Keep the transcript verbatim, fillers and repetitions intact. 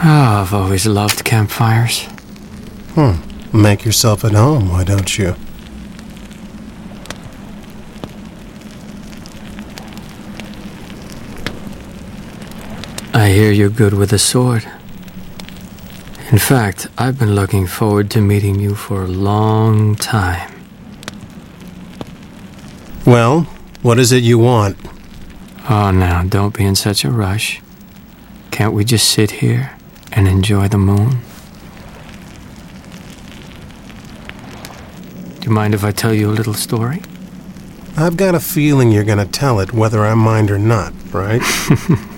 Oh, I've always loved campfires. Hmm. Make yourself at home, why don't you? I hear you're good with a sword. In fact, I've been looking forward to meeting you for a long time. Well, what is it you want? Oh, now, don't be in such a rush. Can't we just sit here and enjoy the moon? Do you mind if I tell you a little story? I've got a feeling you're gonna tell it whether I mind or not, right?